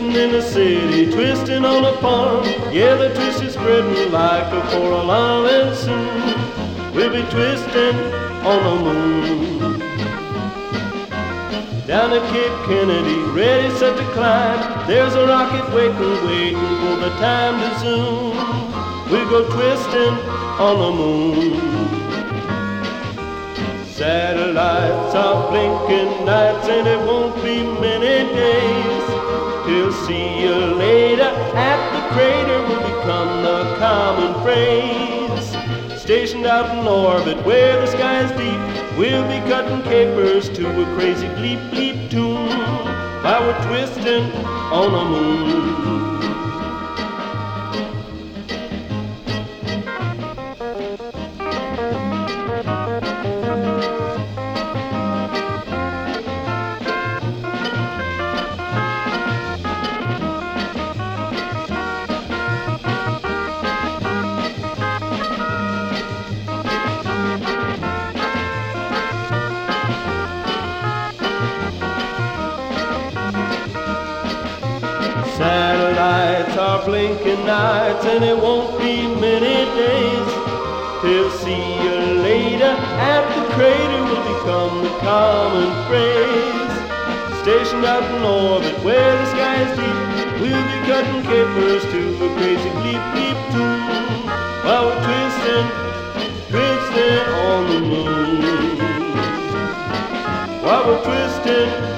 twisting in the city, twisting on a farm. Yeah, the twist is spreading like a coral arm, and soon we'll be twisting on the moon. Down at Cape Kennedy, ready, set to climb, there's a rocket waiting for the time to zoom. We go twisting on the moon. Satellites are blinking nights, and it won't be many days till see you later at the crater will become the common phrase. Stationed out in orbit where the sky is deep, we'll be cutting capers to a crazy bleep bleep tune while we're twisting on the moon. Satellites are blinking nights, and it won't be many days till see you later at the crater will become the common phrase. Stationed out in orbit where the sky is deep, we'll be cutting capers to a crazy bleep bleep tune while we're twisting, twisting on the moon. While we're twisting